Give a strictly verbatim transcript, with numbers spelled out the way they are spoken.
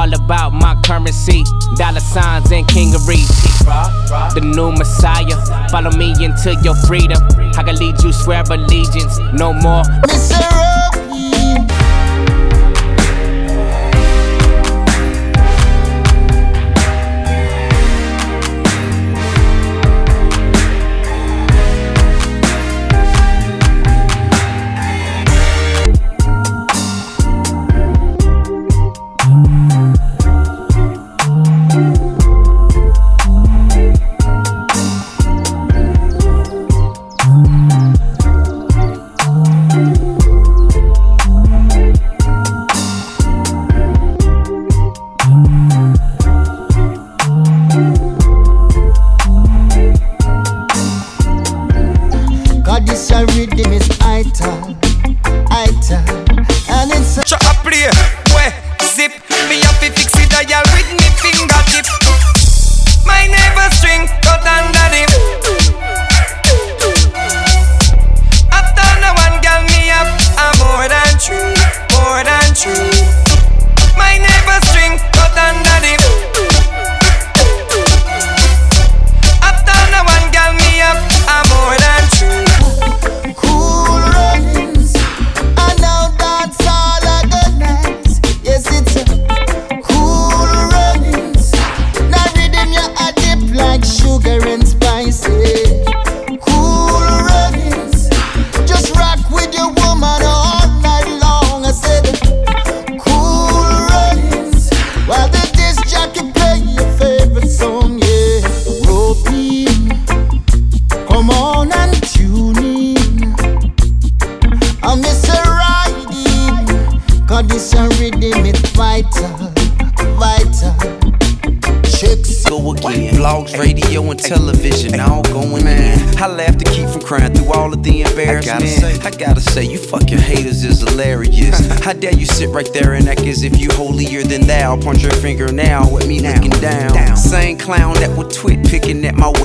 all about my currency, dollar signs and kingery. The new Messiah, follow me into your freedom. I can lead you, swear allegiance, no more. Mister right there and act as if you holier than thou. Point your finger now at me looking down. down. Same clown that would twit picking at my